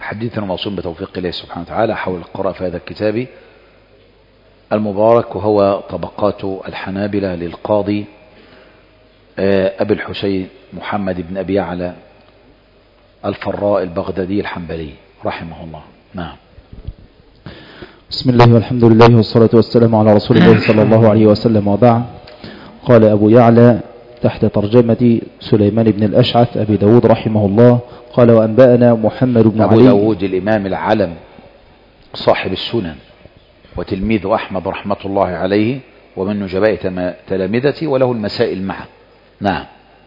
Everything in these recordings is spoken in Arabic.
حديثنا موصول بتوفيق الله سبحانه وتعالى حول القراءة في هذا الكتاب المبارك، وهو طبقات الحنابلة للقاضي أبي الحسين محمد بن أبي يعلى الفراء البغدادي الحنبلي رحمه الله. نعم. بسم الله والحمد لله والصلاة والسلام على رسول الله صلى الله عليه وسلم، وبعد. قال أبو يعلى تحت ترجمة سليمان بن الأشعث أبي داود رحمه الله قال: وأنبأنا محمد بن علي. أبو داود الإمام العلم صاحب السنن وتلميذ أحمد رحمة الله عليه، ومن نجباء تلامذته، وله المسائل معه. نعم.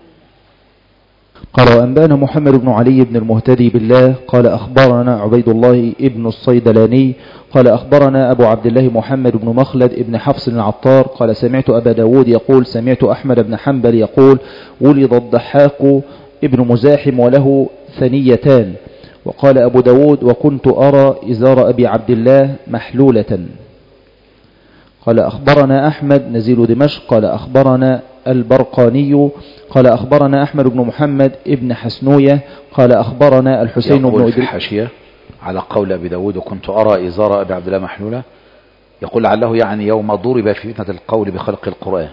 قال: وأنبأنا محمد بن علي بن المهتدي بالله قال: أخبرنا عبيد الله ابن الصيدلاني قال: أخبرنا أبو عبد الله محمد بن مخلد ابن حفص العطار قال: سمعت أبا داود يقول: سمعت أحمد بن حنبل يقول: ولد الضحاك ابن مزاحم وله ثنيتان. وقال أبو داود: وكنت أرى إزار أبي عبد الله محلولة. قال: أخبرنا أحمد نزيل دمشق قال: أخبرنا البرقاني قال: أخبرنا أحمد بن محمد ابن حسنوية قال: أخبرنا الحسين بن إدريس. الحاشية على قول أبي داود: وكنت أرى إزار أبي عبد الله محلولة، يقول لعله يعني يوم ضرب في فتنة القول بخلق القرآن.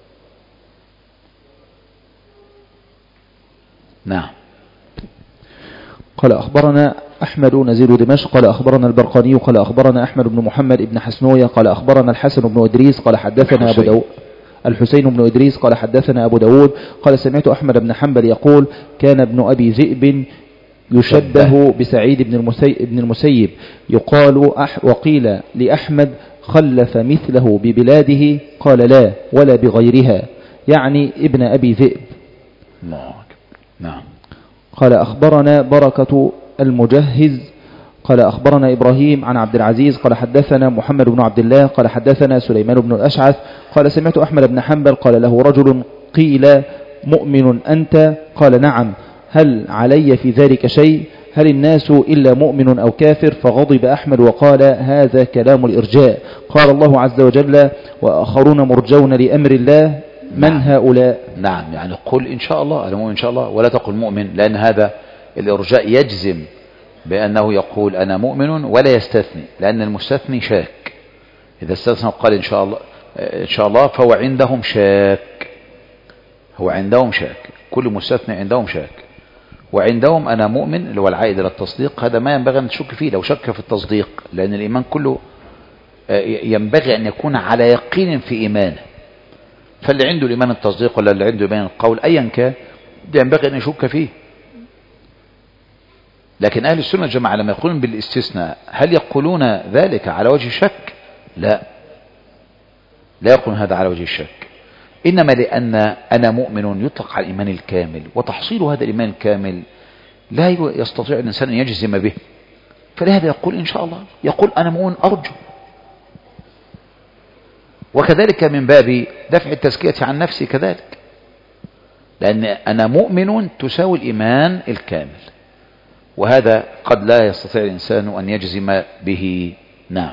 نعم. قال: أخبرنا أحمد نزيل دمشق قال: أخبرنا البرقاني قال: أخبرنا أحمد بن محمد ابن حسنوية قال: أخبرنا الحسن بن إدريس قال: حدثنا أبو داود. الحسين بن إدريس قال: حدثنا أبو داود قال: سمعت أحمد بن حنبل يقول: كان ابن أبي ذئب يشبه بسعيد بن المسيب يقال وقيل لأحمد: خلف مثله ببلاده قال: لا ولا بغيرها، يعني ابن أبي ذئب. نعم. قال: أخبرنا بركة المجهز قال: أخبرنا إبراهيم عن عبد العزيز قال: حدثنا محمد بن عبد الله قال: حدثنا سليمان بن الأشعث قال: سمعت أحمد بن حنبل قال له رجل: قيل: مؤمن أنت؟ قال: نعم. هل علي في ذلك شيء؟ هل الناس إلا مؤمن أو كافر؟ فغضب أحمد وقال: هذا كلام الإرجاء. قال الله عز وجل: وآخرون مرجون لأمر الله. من هؤلاء؟ نعم، يعني قل إن شاء الله، أنا مؤمن إن شاء الله، ولا تقل مؤمن، لأن هذا الإرجاء يجزم بأنه يقول أنا مؤمن ولا يستثني، لأن المستثني شاك. إذا استثنى قال إن شاء الله فهو عندهم شاك، هو عندهم شاك، كل مستثني عندهم شاك. وعندهم أنا مؤمن اللي هو العائد إلى التصديق، هذا ما ينبغي أن تشك فيه لو شك في التصديق، لأن الإيمان كله ينبغي أن يكون على يقين في إيمانه. فاللي عنده الإيمان التصديق ولا اللي عنده إيمان القول أيا كان، ده ينبغي أن يشك فيه. لكن أهل السنة الجماعة لما يقولون بالاستثناء، هل يقولون ذلك على وجه الشك؟ لا يقولون هذا على وجه الشك، إنما لأن أنا مؤمن يطلق على الإيمان الكامل، وتحصيل هذا الإيمان الكامل لا يستطيع الإنسان أن يجزم به، فلهذا يقول إن شاء الله، يقول أنا مؤمن أرجو. وكذلك من باب دفع التزكية عن نفسي كذلك، لأن أنا مؤمن تساوي الإيمان الكامل، وهذا قد لا يستطيع الإنسان أن يجزم به. نعم.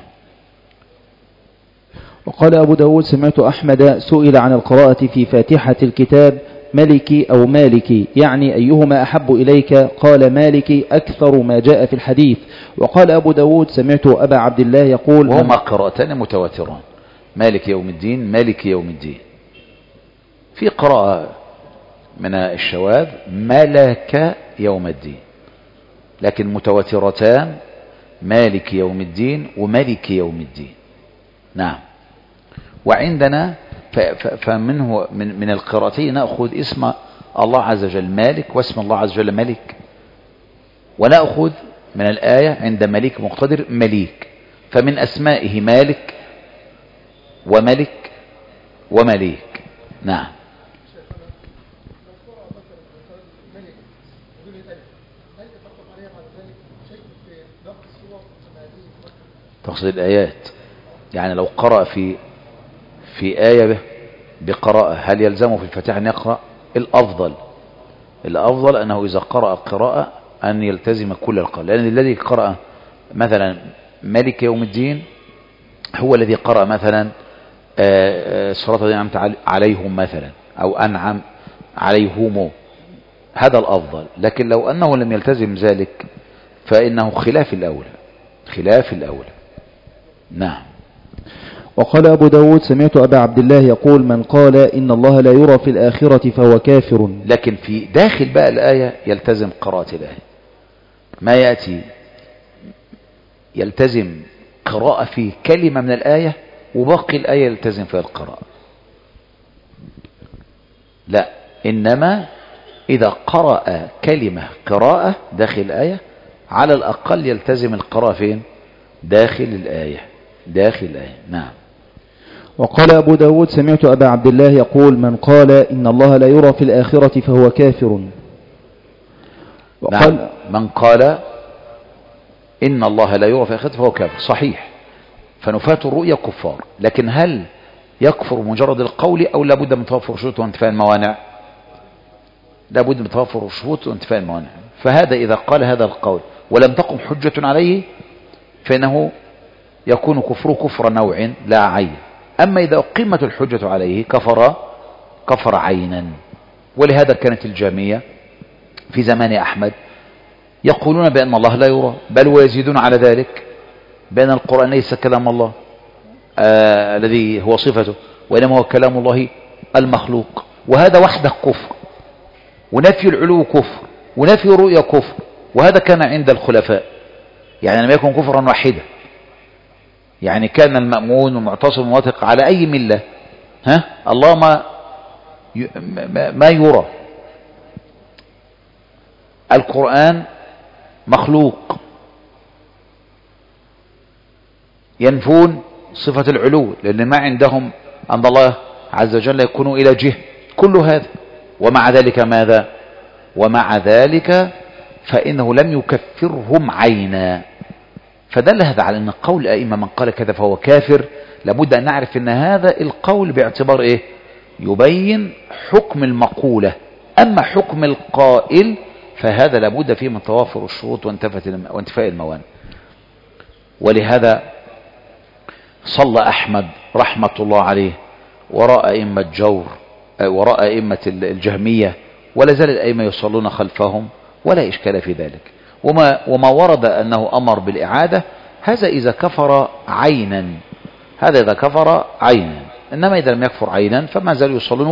وقال أبو داود: سمعت أحمد سئل عن القراءة في فاتحة الكتاب ملكي أو مالكي، يعني أيهما أحب إليك؟ قال: مالكي أكثر ما جاء في الحديث. وقال أبو داود: سمعت أبا عبد الله يقول: وهما قراءتان متواتران، مالك يوم الدين، مالك يوم الدين. في قراءة من الشواذ ملك يوم الدين، لكن متواترتان مالك يوم الدين وملك يوم الدين. نعم. وعندنا فمنه من القراءتين نأخذ اسم الله عز وجل مالك واسم الله عز وجل ملك، ونأخذ من الآية عند مليك مقتدر مليك، فمن أسمائه مالك وملك ومليك. نعم. تقصد الآيات، يعني لو قرأ في آية بقراءة، هل يلزمه في الفاتحة أن يقرأ؟ الأفضل أنه إذا قرأ قراءة أن يلتزم كل القراءة، لأن الذي قرأ مثلا ملك يوم الدين هو الذي قرأ مثلا صراط الذين أنعمت عليهم مثلا، أو أنعم عليهم، هذا الأفضل. لكن لو أنه لم يلتزم ذلك فإنه خلاف الأولى، خلاف الأولى. نعم. وقال أبو داود سمعت أبا عبد الله يقول من قال إن الله لا يرى في الآخرة فهو كافر. لكن في داخل بقى الآية يلتزم قراءة الآية، ما يأتي يلتزم قراءة في كلمة من الآية وباقي الآية يلتزم فيها القراءة، لا، إنما إذا قرأ كلمة قراءة داخل الآية على الأقل يلتزم القراءة فين؟ داخل الآية، داخل الآية. نعم. وقال أبو داود سمعت أبا عبد الله يقول من قال إن الله لا يرى في الآخرة فهو كافر. وقال نعم. من قال إن الله لا يرى في الآخرة فهو كافر، صحيح، فنفاة الرؤيا كفار، لكن هل يكفر مجرد القول أو لابد من توفر الشروط وانتفاء الموانع؟ لابد من توفر الشروط وانتفاء الموانع. فهذا إذا قال هذا القول ولم تقم حجة عليه فإنه يكون كفره كفر نوع لا عين. أما إذا قيمت الحجة عليه كفر عينا. ولهذا كانت الجامية في زمان أحمد يقولون بأن الله لا يرى، بل ويزيدون على ذلك بأن القرآن ليس كلام الله الذي هو صفته، وإنما هو كلام الله المخلوق، وهذا وحده كفر، ونفي العلو كفر، ونفي الرؤيا كفر، وهذا كان عند الخلفاء، يعني لم يكن كفرا واحدا، يعني كان المأمون والمعتصم والموافق على أي ملة الله ما يرى. القرآن مخلوق، ينفون صفة العلو لأن ما عندهم أن الله عز وجل يكون إلى جهة، كل هذا. ومع ذلك ماذا؟ ومع ذلك فإنه لم يكفرهم عينا. فدل هذا على أن قول الأئمة من قال كذا فهو كافر، لابد أن نعرف أن هذا القول باعتبار إيه؟ يبين حكم المقولة. أما حكم القائل فهذا لابد فيه من توافر الشروط وانتفاء الموانع. ولهذا صلى أحمد رحمة الله عليه وراء أئمة جور، وراء أئمة الجهمية، ولا زال الأئمة يصلون خلفهم ولا إشكال في ذلك. وما ورد أنه أمر بالإعادة هذا إذا كفر عينا، هذا إذا كفر عينا. إنما إذا لم يكفر عينا فما زالوا يصلون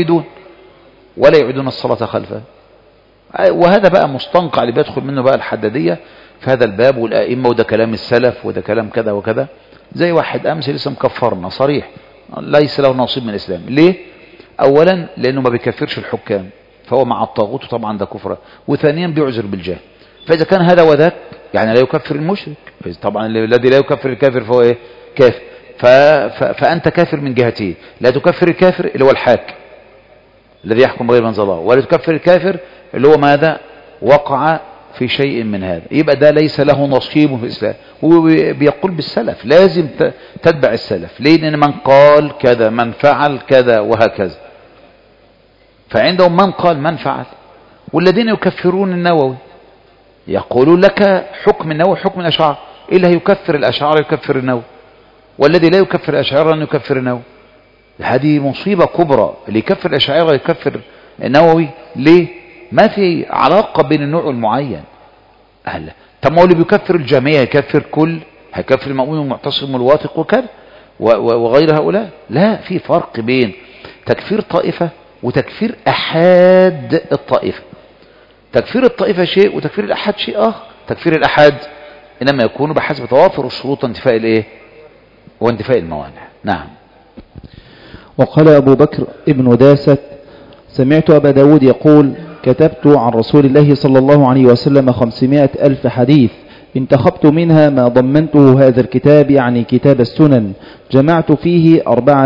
ولا يعيدون الصلاة خلفه. وهذا بقى مستنقع اللي بيدخل منه بقى الحدادية في هذا الباب، والأئمة وده كلام السلف وده كلام كذا وكذا. زي واحد أمس لسه مكفرنا صريح، ليس له نصيب من الإسلام. ليه؟ أولا لأنه ما بيكفرش الحكام فهو مع الطاغوت، وطبعا ده كفر. وثانيا بيعذر بالجهل. فإذا كان هذا وذاك يعني لا يكفر المشرك، طبعا الذي لا يكفر الكافر فهو إيه؟ كافر. فأنت كافر من جهتين، لا تكفر الكافر اللي هو الحاكم الذي يحكم غير منزل الله، ولا تكفر الكافر اللي هو ماذا؟ وقع في شيء من هذا. يبقى ده ليس له نصيب في الإسلام. هو بيقول بالسلف، لازم تتبع السلف. ليه؟ لأن من قال كذا، من فعل كذا، وهكذا. فعندهم من قال من فعل. والذين يكفرون النووي يقولون لك حكم النووي حكم الأشاعرة، إلا يكفر الأشاعرة يكفر النووي، والذي لا يكفر الأشاعرة أن يكفر النووي. هذه مصيبة كبرى. اللي يكفر الأشاعرة يكفر النووي. ليه؟ ما في علاقة بين النوع المعين. طب ما هو اللي بيكفر الجميع يكفر كل، هيكفر المؤمن والمعتصم والواثق وكذا وغير هؤلاء. لا، في فرق بين تكفير طائفة وتكفير أحد الطائفة. تكفير الطائفة شيء وتكفير الأحد شيء آخر. تكفير الأحد إنما يكون بحسب توافر الشروط وانتفاء الإيه؟ وانتفاء الموانع. نعم. وقال أبو بكر ابن داسة سمعت أبا داود يقول كتبت عن رسول الله صلى الله عليه وسلم 500,000 حديث، انتخبت منها ما ضمنته هذا الكتاب، يعني كتاب السنن، جمعت فيه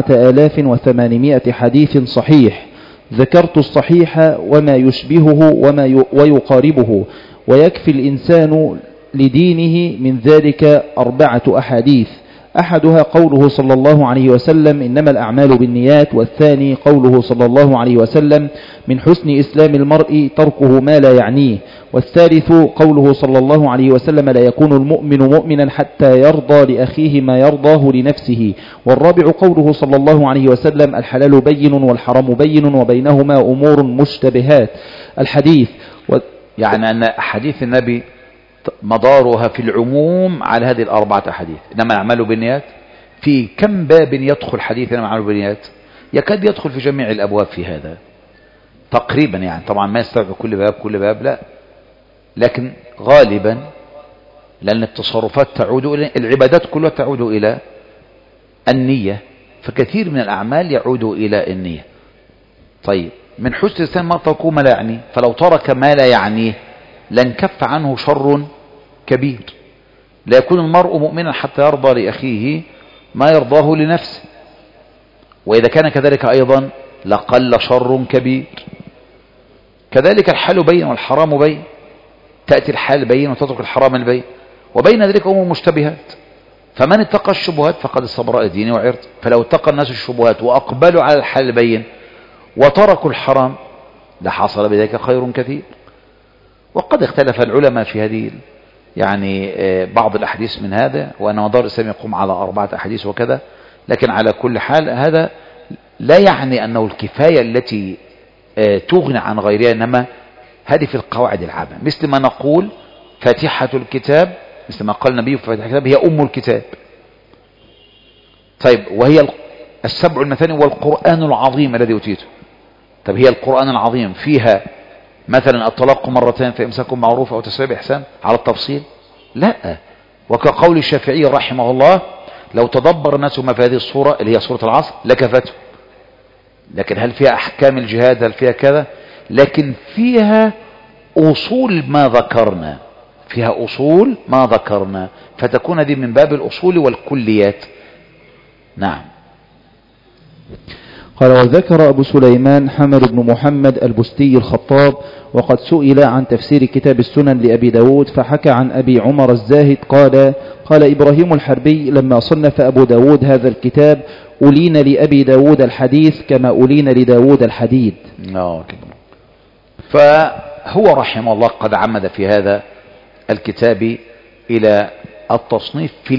4,800 حديث صحيح، ذكرت الصحيح وما يشبهه ويقاربه، ويكفي الإنسان لدينه من ذلك 4 أحاديث. أحدها قوله صلى الله عليه وسلم إنما الأعمال بالنيات، والثاني قوله صلى الله عليه وسلم من حسن إسلام المرء تركه ما لا يعنيه، والثالث قوله صلى الله عليه وسلم لا يكون المؤمن مؤمنا حتى يرضى لأخيه ما يرضاه لنفسه، والرابع قوله صلى الله عليه وسلم الحلال بين والحرام بين وبينهما أمور مشتبهات. الحديث يعني أن حديث النبي مدارها في العموم على هذه الأربعة أحاديث. إنما الأعمال بالنيات في كم باب يدخل حديث إنما الأعمال بالنيات؟ يكاد يدخل في جميع الأبواب في هذا تقريبا، يعني طبعا ما يستوعب كل باب لا، لكن غالبا لأن التصرفات تعود إلى العبادات كلها تعود إلى النية، فكثير من الأعمال يعود إلى النية. طيب من حسن الإنسان ما تركه ما لا يعني، فلو ترك ما لا يعنيه لانكف عنه شر كبير. لا يكون المرء مؤمنا حتى يرضى لأخيه ما يرضاه لنفسه، وإذا كان كذلك أيضا لقل شر كبير. كذلك الحال بين والحرام بين، تأتي الحال بين وتترك الحرام البين، وبين ذلك أمور مشتبهات، فمن اتقى الشبهات فقد استبرأ دينه وعرضه. فلو اتقى الناس الشبهات وأقبلوا على الحال البين وتركوا الحرام لحصل بذلك خير كثير. وقد اختلف العلماء في هذه يعني بعض الأحاديث من هذا، وأن مدار الإسلام يقوم على 4 أحاديث وكذا، لكن على كل حال هذا لا يعني أنه الكفاية التي تغني عن غيرها، إنما هذه في القواعد العامة، مثل ما نقول فاتحة الكتاب، مثل ما قال النبي في فاتحة الكتاب هي أم الكتاب. طيب وهي 7 المثاني والقرآن العظيم الذي أوتيته. طب هي القرآن العظيم فيها مثلا الطلاق مرتين فإمساك معروف أو تسريح بإحسان على التفصيل؟ لا. وكقول الشافعي رحمه الله لو تدبر الناس ما في هذه الصورة اللي هي صورة العصر لكفته. لكن هل فيها أحكام الجهاد؟ هل فيها كذا؟ لكن فيها أصول ما ذكرنا، فيها أصول ما ذكرنا، فتكون هذه من باب الأصول والكليات. نعم. قال وذكر أبو سليمان حمد بن محمد البستي الخطاب وقد سئل عن تفسير كتاب السنن لأبي داود فحكى عن أبي عمر الزاهد قال إبراهيم الحربي لما صنف أبو داود هذا الكتاب أولين لأبي داود الحديث كما أولين لداود الحديد. فهو رحمه الله قد عمد في هذا الكتاب إلى التصنيف في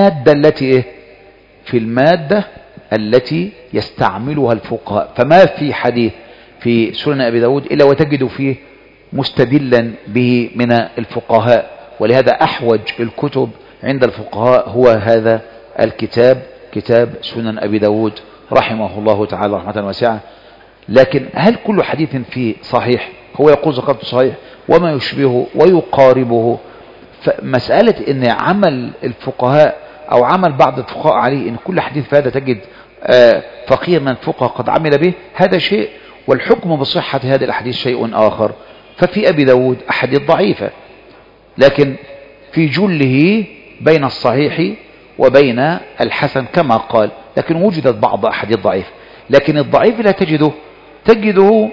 المادة التي يستعملها الفقهاء. فما في حديث في سنن أبي داود إلا وتجد فيه مستدلا به من الفقهاء، ولهذا أحوج الكتب عند الفقهاء هو هذا الكتاب، كتاب سنن أبي داود رحمه الله تعالى رحمة واسعة. لكن هل كل حديث فيه صحيح؟ هو يقول ذكرت صحيح وما يشبهه ويقاربه. فمسألة ان عمل الفقهاء او عمل بعض الفقهاء عليه ان كل حديث في هذا تجد فقيه من الفقهاء قد عمل به، هذا شيء، والحكم بصحة هذا الحديث شيء آخر. ففي أبي داود أحاديث ضعيفة، لكن في جله بين الصحيح وبين الحسن كما قال، لكن وجدت بعض أحاديث ضعيفة. لكن الضعيف لا تجده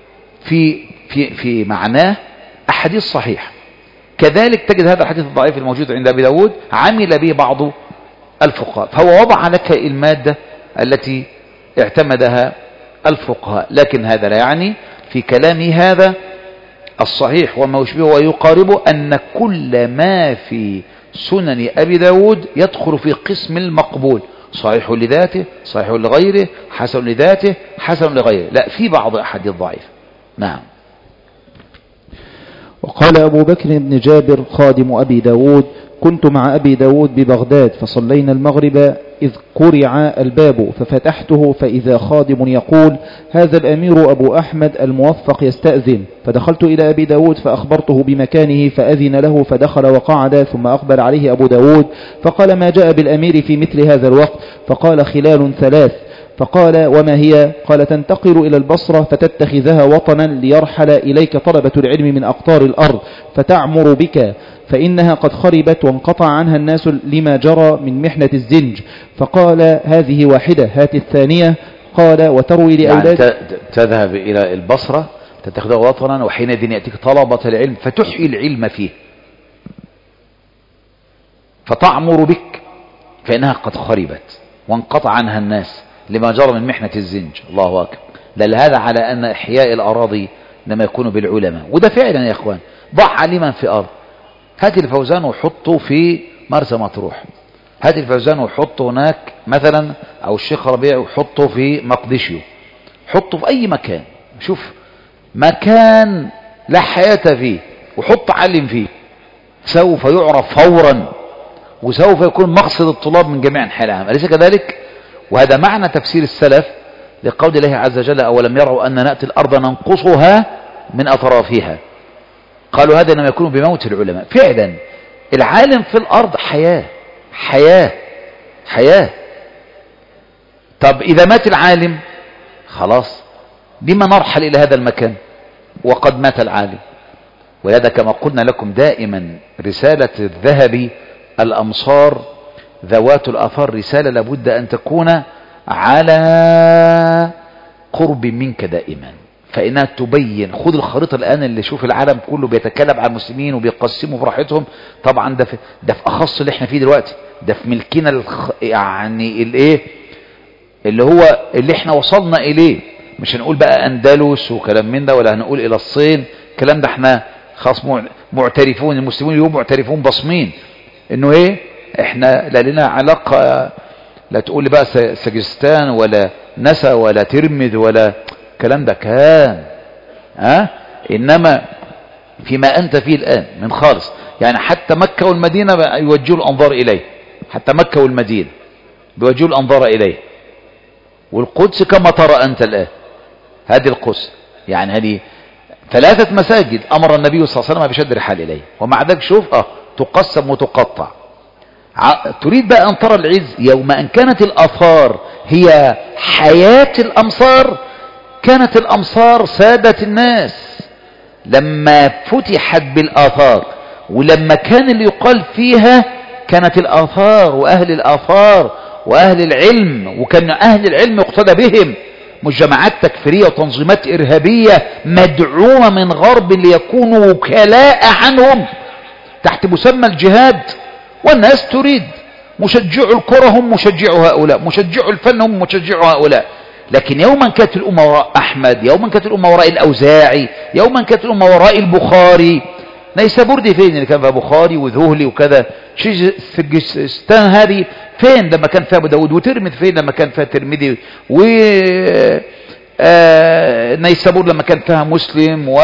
في معناه أحاديث صحيح. كذلك تجد هذا الحديث الضعيف الموجود عند أبي داود عمل به بعض الفقهاء، فهو وضع لك المادة التي اعتمدها الفقهاء. لكن هذا لا يعني في كلامي هذا الصحيح وما يشبهه ويقاربه أن كل ما في سنن أبي داود يدخل في قسم المقبول، صحيح لذاته، صحيح لغيره، حسن لذاته، حسن لغيره. لا، في بعض أحاديث ضعيف. نعم. وقال أبو بكر بن جابر خادم أبي داود كنت مع أبي داود ببغداد فصلينا المغرب إذ قرع الباب ففتحته فإذا خادم يقول هذا الأمير أبو أحمد الموفق يستأذن، فدخلت إلى أبي داود فأخبرته بمكانه فأذن له فدخل وقعد، ثم أقبل عليه أبو داود فقال ما جاء بالأمير في مثل هذا الوقت؟ فقال خلال 3. فقال وما هي؟ قال تنتقل إلى البصرة فتتخذها وطنا ليرحل إليك طلبة العلم من أقطار الأرض فتعمر بك، فإنها قد خربت وانقطع عنها الناس لما جرى من محنة الزنج. فقال هذه واحدة، هات الثانية. قال وتروي لأولاد يعني تذهب إلى البصرة تتخذها وطنا وحينئذ يأتيك طلبة العلم فتحيي العلم فيه فتعمر بك، فإنها قد خربت وانقطع عنها الناس لما جرى من محنة الزنج. الله أكبر. دل هذا على أن إحياء الأراضي لما يكون بالعلماء، وده فعلا يا إخوان. ضع علما في أرض، هات الفوزان وحطه في مرسى مطروح، هات الفوزان وحطه هناك مثلا، أو الشيخ ربيع وحطه في مقدشيو، حطه في أي مكان، شوف مكان لا حياة فيه وحط علم فيه، سوف يعرف فورا، وسوف يكون مقصد الطلاب من جميع أنحاء العالم، أليس كذلك؟ وهذا معنى تفسير السلف لقول الله عز وجل: أولم يروا أن نأتي الأرض ننقصها من أطرافها. قالوا هذا إنما يكون بموت العلماء. فعلا العالم في الأرض حياة حياة حياة. طب إذا مات العالم خلاص، لما نرحل إلى هذا المكان وقد مات العالم؟ ولهذا كما قلنا لكم دائما رسالة الذهبي الأمصار ذوات الآثار رسالة لابد أن تكون على قرب منك دائما، فإنها تبين. خذ الخريطة الآن اللي شوف العالم كله بيتكلم عن المسلمين وبيقسموا براحتهم، طبعا ده في أخص اللي احنا فيه دلوقتي، ده في ملكنا يعني الايه اللي هو اللي احنا وصلنا إليه. مش هنقول بقى أندلس وكلام من ده، ولا هنقول إلى الصين، الكلام ده احنا خاص معترفون، المسلمون اليوم معترفون بصمين انه ايه، احنا لا لنا علاقة، لا تقول لي بقى سجستان ولا نسا ولا ترمذ ولا الكلام ده كان انما فيما انت فيه الان من خالص. يعني حتى مكة والمدينة يوجهوا الانظار اليه، حتى مكة والمدينة بيوجهوا الانظار اليه. والقدس كما ترى انت الان، هذه القدس يعني هذه 3 مساجد امر النبي صلى الله عليه وسلم بشد الرحال اليه، ومع ذلك شوف تقسم وتقطع. تريد بقى ان ترى العز يوم ان كانت الاثار هي حياة الامصار. كانت الامصار سادة الناس لما فتحت بالاثار، ولما كان اللي يقال فيها كانت الاثار واهل الاثار واهل العلم، وكان اهل العلم يقتدى بهم، مش جماعات تكفيرية وتنظيمات ارهابية مدعومة من غرب ليكونوا وكلاء عنهم تحت مسمى الجهاد. والناس تريد مشجعوا الكرة هم مشجعوا هؤلاء، مشجعوا الفن هم مشجعوا هؤلاء. لكن يوما كانت الأمة وراء أحمد، يوما كانت الأمة وراء الأوزاعي، يوما كانت الأمة وراء البخاري. نيسابوردي فين اللي كان فيها بخاري وذهلي وكذا؟ سجستان هذه فين لما كان فيها أبو داود؟ وترمذ فين لما كان فيها ترمذي؟ و نيسابور لما كان فيها مسلم و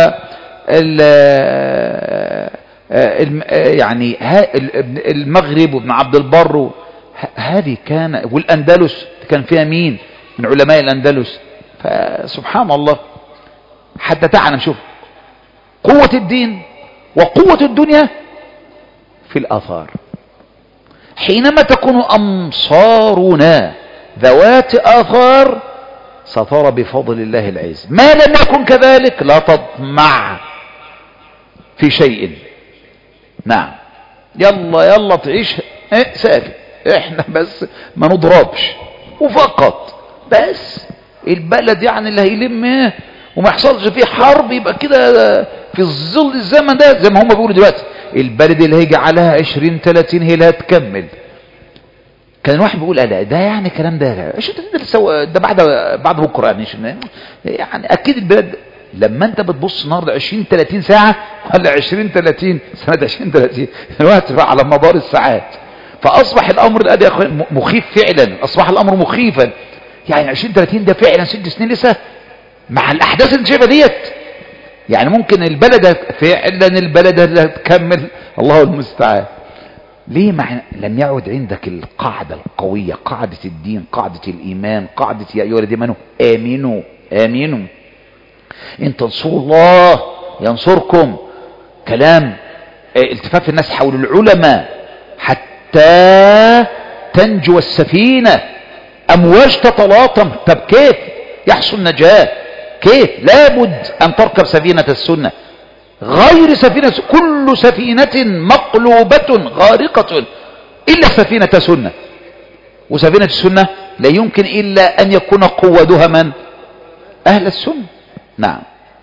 يعني المغرب وابن عبد البر هذه كان، والأندلس كان فيها مين من علماء الأندلس؟ فسبحان الله. حتى تعالى نشوف قوة الدين وقوة الدنيا في الآثار. حينما تكون أمصارنا ذوات آثار سترى بفضل الله العز. ما لم يكن كذلك لا تطمع في شيء. نعم، يلا يلا تعيش ساكت، احنا بس ما نضربش وفقط بس. البلد يعني اللي هيلم وما يحصلش فيه حرب يبقى كده في ظل الزمن ده، زي ما هم بيقولوا دلوقتي البلد اللي هيجي عليها 20-30 هي اللي هتكمل. كان واحد بيقول لا ده يعني الكلام ده ده بعد بكره يعني اكيد البلد. لما انت بتبص النهارده 20-30 ساعه ولا 20-30 سنه 20-30 الوقت بقى على مدار الساعات، فاصبح الامر الان يا اخوان مخيف فعلا، اصبح الامر مخيفا. يعني 20-30 ده فعلا 6 سنين لسه مع الاحداث اللي شايفها ديت. يعني ممكن البلد فعلا البلد اللي هتكمل، الله المستعان. ليه؟ لم يعد عندك القاعدة القوية، قاعدة الدين، قاعدة الإيمان، قاعدة يا أيها الذين آمنوا آمنوا آمنوا إن تنصروا الله ينصركم. كلام التفاف الناس حول العلماء حتى تنجو السفينة. أمواج تتلاطم، طب كيف يحصل نجاة؟ كيف؟ لابد أن تركب سفينة السنة غير سفينة، كل سفينة مقلوبة غارقة إلا سفينة سنة. وسفينة السنة لا يمكن إلا أن يكون قودها من؟ أهل السنة. نعم.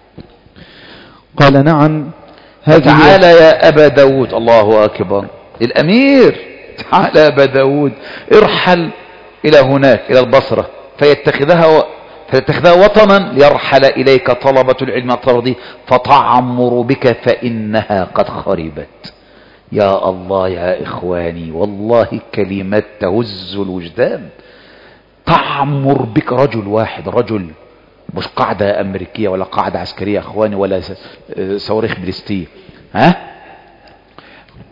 قال نعم. تعالى يا أبا داود، الله أكبر، الأمير، تعالى يا أبا داود ارحل إلى هناك إلى البصرة فيتخذها وطنا ليرحل إليك طلبة العلم الطردي فتعمر بك فإنها قد خربت. يا الله يا إخواني، والله كلمات تهز الوجدان. تعمر بك رجل واحد، رجل، مش قاعدة أمريكية ولا قاعدة عسكرية أخواني ولا صواريخ بلستية،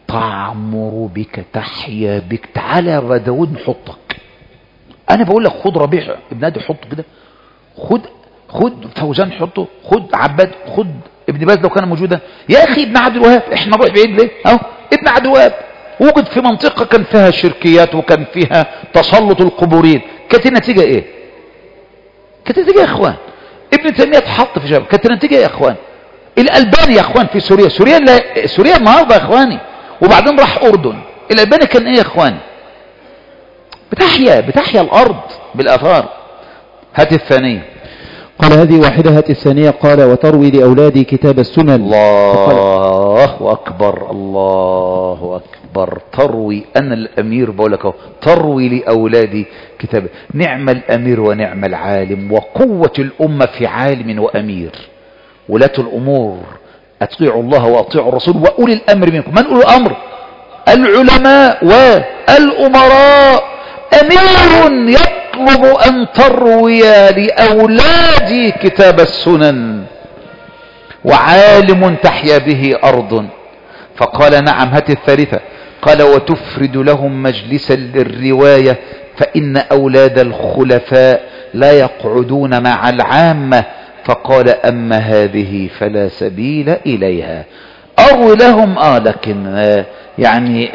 تعمر بك تحيا بك. تعالى يا أبا داود نحطك. أنا بقول لك خد ربيع ابن هادي حطه كده، خد فوزان حطه، خد عباد، خد ابن باز لو كان موجودا. يا أخي ابن عبد الوهاب، احنا نروح بعيد ليه؟ أهو ابن عبد الوهاب وجد في منطقة كان فيها شركيات وكان فيها تسلط القبورين. كانت النتيجة ايه؟ كانت النتيجة يا اخوان ابن تيمية اتحط في جبل. كانت النتيجة يا اخوان الألباني يا اخوان في سوريا. سوريا النهارده يا اخواني، وبعدين راح أردن. الألباني كان ايه يا اخواني؟ بتحيا الأرض بالآثار. هات الثانية. قال هذه واحدة. هات الثانية. قال وتروي لأولادي كتاب السنن. الله أكبر الله أكبر. تروي، أنا الأمير بقول لك تروي لأولادي كتاب. نعم الأمير ونعم العالم، وقوة الأمة في عالم وأمير. ولاة الأمور أطيعوا الله وأطيعوا الرسول وأولي الأمر منكم. من أولي الأمر؟ العلماء والأمراء. أمير يطلب أن تروي لأولادي كتاب السنن، وعالم تحيا به أرض. فقال نعم. هات الثالثة. قال وتفرد لهم مجلسا للرواية، فإن أولاد الخلفاء لا يقعدون مع العامة. فقال أما هذه فلا سبيل إليها. أروي لهم لكن يعني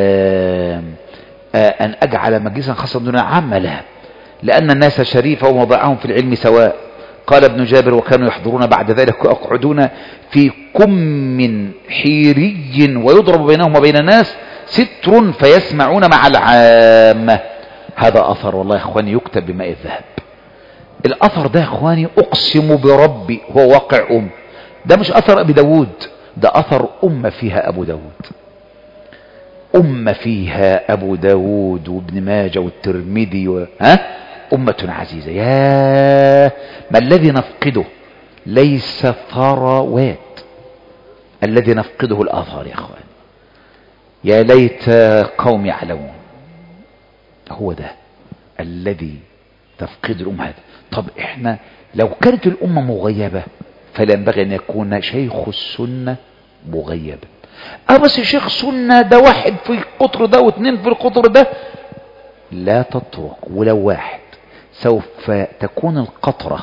أن أجعل مجلسا خاصا دون عامة لا، لأن الناس شريفة وموضعهم في العلم سواء. قال ابن جابر وكانوا يحضرون بعد ذلك ويقعدون في كم حيري ويضرب بينهم وبين الناس ستر فيسمعون مع العامة. هذا أثر والله يا إخواني يكتب بماء الذهب. الأثر ده يا إخواني أقسم بربي هو واقع ده مش أثر أبي داود، ده أثر أمة فيها أبو داود. أمة فيها أبو داود وابن ماجه والترمذي أمة عزيزة. يا ما الذي نفقده ليس ثروات، الذي نفقده الآثار يا أخوان. يا ليت قوم يعلمون. هو ده الذي تفقد الأمة هذا. طب إحنا لو كانت الأمة مغيبة فلا ينبغي أن يكون شيخ السنة مغيبا. بس شيخ سنة ده واحد في القطر ده واثنين في القطر ده، لا تترك ولو واحد. سوف تكون القطرة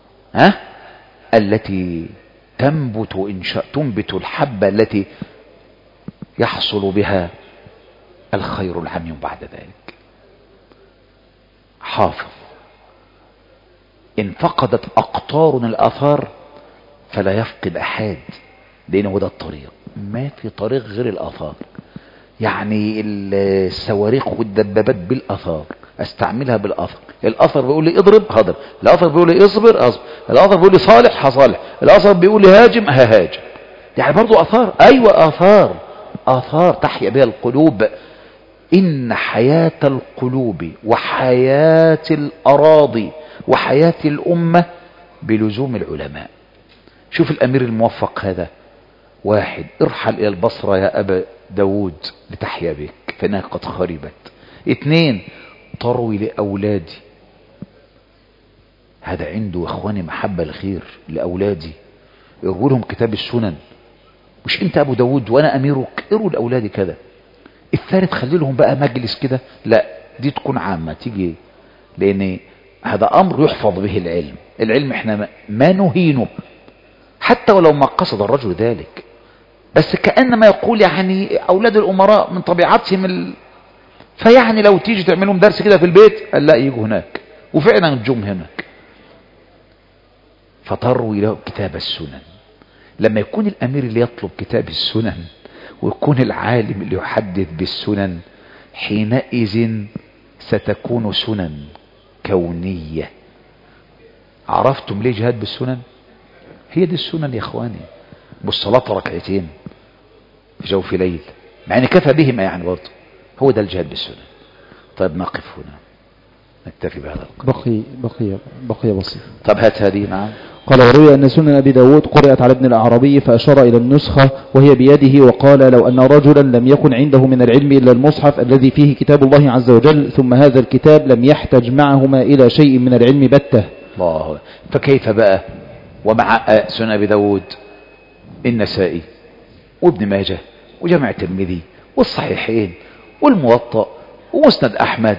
التي تنبت الحبة التي يحصل بها الخير العميم بعد ذلك. حافظ، إن فقدت أقطار الآثار فلا يفقد أحد، لأنه ده الطريق. ما في طريق غير الآثار. يعني الصواريخ والدبابات بالآثار، استعملها بالآثار. الآثر بيقول لي اضرب هضرب، الآثر بيقول لي اصبر اصبر، الآثر بيقول لي صالح هصالح، الآثر بيقول لي هاجم ههاجم. يعني برضو آثار. أيوة آثار تحيا بها القلوب. إن حياة القلوب وحياة الأراضي وحياة الأمة بلزوم العلماء. شوف الأمير الموفق هذا. واحد، ارحل إلى البصرة يا أبا داود لتحيا بك فإنها قد خربت. اثنين، تروي لأولادي. هذا عنده إخواني محبة الخير لأولادي، يروي لهم كتاب السنن. مش انت أبو داود وأنا أميرك، اروا لأولادي كذا. الثالث، خلي لهم بقى مجلس كده. لا، دي تكون عامة تيجي، لأن هذا أمر يحفظ به العلم. العلم احنا ما نهينه حتى ولو ما قصد الرجل ذلك، بس كأنما يقول يعني أولاد الأمراء من طبيعتهم فيعني لو تيجي تعملهم درس كده في البيت قال لا، يجوا هناك، وفعلا الجم هناك. فتروي له كتاب السنن. لما يكون الأمير اللي يطلب كتاب السنن ويكون العالم اللي يحدث بالسنن، حينئذ ستكون سنن كونية. عرفتم ليه جهاد بالسنن؟ هي دي السنن يا اخواني. بالصلاة ركعتين في جوف ليل، مع ان كفى بهما يعني برضه، هو ده الجهاد بالسنن. طيب نقف هنا، نكتفي بهذا القدر. بقي بسيط. طب هات هذه. نعم. قال وروي أن سنن أبي داود قرأت على ابن الأعرابي فأشار إلى النسخة وهي بيده، وقال لو أن رجلا لم يكن عنده من العلم إلا المصحف الذي فيه كتاب الله عز وجل ثم هذا الكتاب لم يحتج معهما إلى شيء من العلم بتة. الله. فكيف بقى ومع سنن أبي داود النسائي وابن ماجه وجمع الترمذي والصحيحين والموطأ ومسند أحمد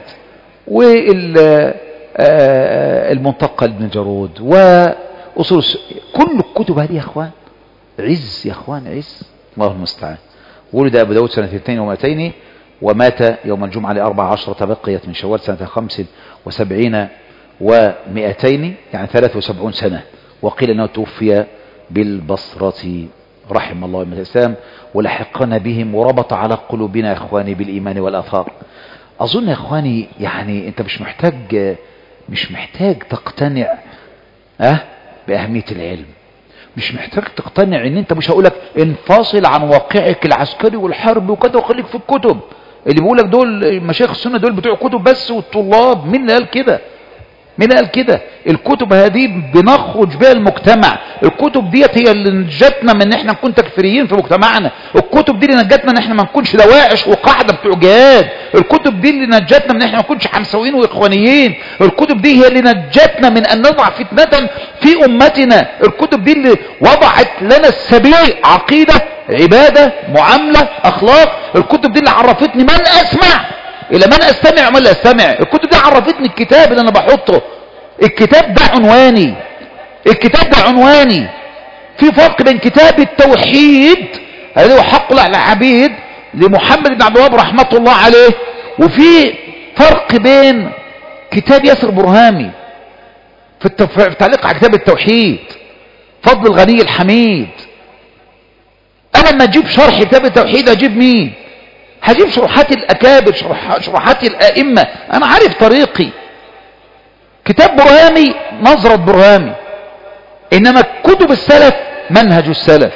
والمنتقى ابن جارود وأصول كل الكتب هذه يا أخوان عز، يا أخوان عز، الله المستعان. ولد أبو داود سنة 2 و200 ومات يوم الجمعة ل14 بقيت من شوال سنة 75 و200 يعني 73 سنة. وقيل أنه توفي بالبصرة رحم الله أمة الإسلام ولحقنا بهم وربط على قلوبنا يا إخواني بالإيمان والآثار. أظن يا إخواني يعني أنت مش محتاج تقتنع بأهمية العلم، مش محتاج تقتنع ان انت مش هقولك انفصل عن واقعك العسكري والحرب وكده وخليك في الكتب. اللي بيقولك دول مشايخ السنة دول بتوع كتب بس والطلاب، مين اللي قال كده؟ مين قال كده؟ الكتب هذه بنخرج بها المجتمع، الكتب ديت هي اللي نجتنا من ان احنا نكون تكفيريين في مجتمعنا، الكتب دي اللي نجتنا ان احنا ما نكونش دواعش وقاعده بتوع جهاد، الكتب دي اللي نجتنا من ان احنا ما نكونش حمسويين واخوانيين، الكتب دي هي اللي نجتنا من ان نضع فتنه في امتنا، الكتب دي اللي وضعت لنا السبيل، عقيده، عباده، معامله، اخلاق، الكتب دي اللي عرفتني من اسمع الى من استمع ومن لا استمع، الكتب دي عرفتني الكتاب اللي انا بحطه، الكتاب ده عنواني، الكتاب ده عنواني. في فرق بين كتاب التوحيد الذي هو حق الله على العبيد لمحمد بن عبد الوهاب رحمه الله عليه، وفي فرق بين كتاب ياسر برهامي في التعليق على كتاب التوحيد فضل الغني الحميد. انا لما اجيب شرح كتاب التوحيد اجيب مين؟ هجيب شروحات الأكابر، شروحات الأئمة، أنا عارف طريقي. كتاب برهامي نظرة برهامي، إنما كتب السلف منهج السلف،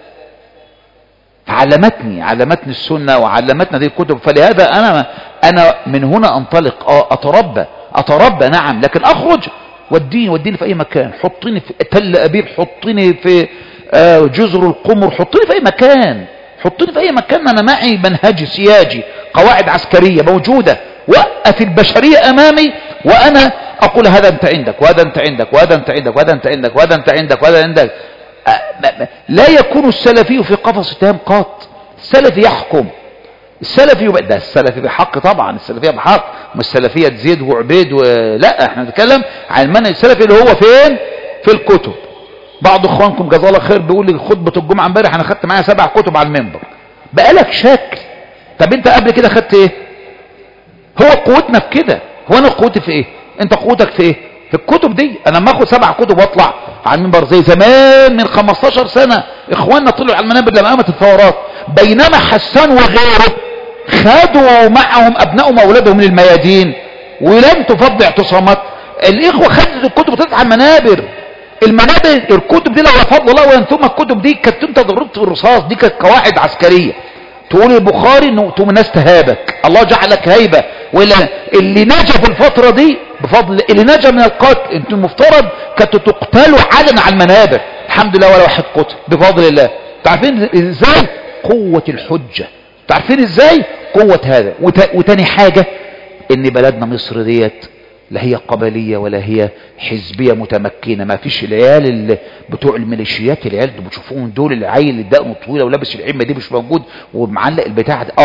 علمتني السنة وعلمتنا هذه الكتب. فلهذا أنا من هنا أنطلق، أتربى نعم، لكن أخرج وديني في أي مكان، حطيني في تل أبيب، حطيني في جزر القمر، حطيني في أي مكان، حطني في اي مكان، انا معي منهجي سياجي، قواعد عسكرية موجودة، وقف البشرية امامي وانا اقول هذا انت عندك وهذا انت عندك وهذا انت عندك وهذا انت عندك وهذا انت عندك وهذا عندك. لا يكون السلفي في قفص اتهام قط، السلفي يحكم، السلفي ده السلفي بحق طبعا، السلفية بحق، مش سلفية زيد وعبيد لا، احنا نتكلم عن المنهج السلفي اللي هو فين؟ في الكتب. بعض اخوانكم جزاه الله خير بيقول لي خطبه الجمعه امبارح انا خدت معايا 7 كتب على المنبر. بقالك شكل، طب انت قبل كده خدت ايه؟ هو قوتنا في كده، هو انا قوتي في ايه؟ انت قوتك في ايه؟ في الكتب دي. انا لما اخد 7 كتب واطلع على المنبر زي زمان من 15 سنه اخواننا طلعوا على المنابر لما قامت الثورات، بينما حسان وغيره خدوا معهم ابنائهم واولادهم من الميادين ولم تفضل اعتصامات، الاخوه خدت الكتب وطلعت على المنابر. المنابر الكتب دي لو فضل الله وينتم الكتب دي كانت انت ضربت الرصاص، دي كانت قواعد عسكريه. تقول البخاري انه تقوم الناس تهابك، الله جعلك هيبه. ولا اللي نجا في الفتره دي بفضل اللي نجا من القتل، انتم المفترض كنتوا تقتلوا علنا على المنابر، الحمد لله ولا واحد قتل بفضل الله. تعرفين ازاي؟ قوه الحجه، تعرفين ازاي؟ قوه هذا. وتاني حاجه ان بلدنا مصر ديت لا هي قبلية ولا هي حزبية متمكنة، ما فيش العيال اللي بتوع الميليشيات، العيال اللي بتشوفوهم دول، العيل اللي دقنه طويلة ولابس العمة دي مش موجود ومعلق البتاع ده.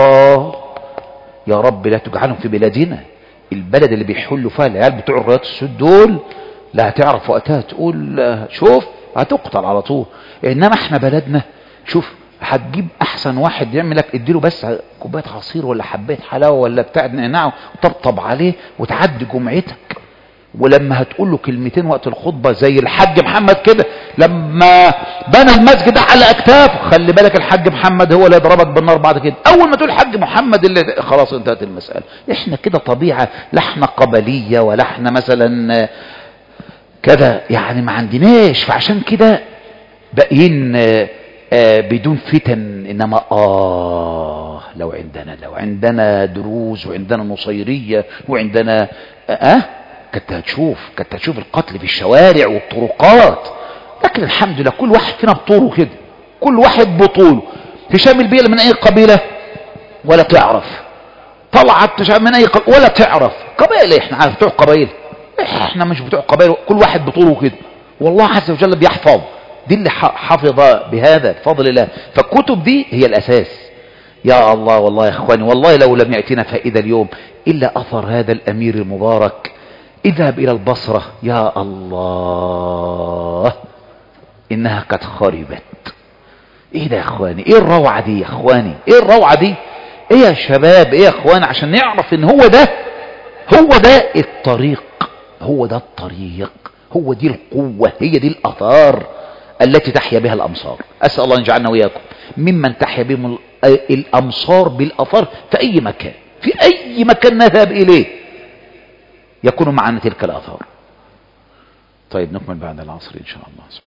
يا رب لا تجعلهم في بلادنا، البلد اللي بيحلوا فيها العيال بتوع الرايات السود دول لا هتعرف وقتها تقول شوف هتقتل على طول. انما احنا بلدنا شوف هتجيب احسن واحد يعمل لك اديله بس كوبايه عصير ولا حبايه حلاوه ولا بتاع نعناع وطبطب عليه وتعدي جمعتك. ولما هتقول له كلمتين وقت الخطبه زي الحاج محمد كده لما بنى المسجد على اكتافه، خلي بالك الحاج محمد هو اللي يضربك بالنار بعد كده. اول ما تقول الحاج محمد اللي خلاص انتهت المساله. احنا كده طبيعه، لا احنا قبليه ولا احنا مثلا كذا، يعني ما عندناش. فعشان كده باقيين بدون فتن. انما لو عندنا دروز وعندنا نصيرية وعندنا كنت هتشوف القتل في الشوارع والطرقات. لكن الحمد لله كل واحد فينا بطوله كده، كل واحد بطوله. هشام البيل من اي قبيلة ولا تعرف، طلعت من اي قبيلة ولا تعرف. قبائل احنا عارف بتوع قبائل، احنا مش بتوع قبائل، كل واحد بطوله كده. والله عز وجل بيحفظ، دي اللي حافظ بهذا بفضل الله. فالكتب دي هي الأساس. يا الله والله يا اخواني، والله لو لم يأتنا فائدة اليوم إلا أثر هذا الأمير المبارك. اذهب إلى البصرة، يا الله إنها قد خربت. ايه ده يا اخواني؟ ايه الروعة دي يا اخواني؟ ايه الروعة دي؟ ايه يا شباب؟ ايه يا اخواني؟ عشان نعرف ان هو ده الطريق، هو ده الطريق، هو دي القوة، هي دي الأثار التي تحيا بها الأمصار. أسأل الله أن يجعلنا وإياكم ممن تحيا بهم الأمصار بالأثار في أي مكان، في أي مكان نذهب إليه يكون معنا تلك الأثار. طيب نكمل بعد العصر إن شاء الله.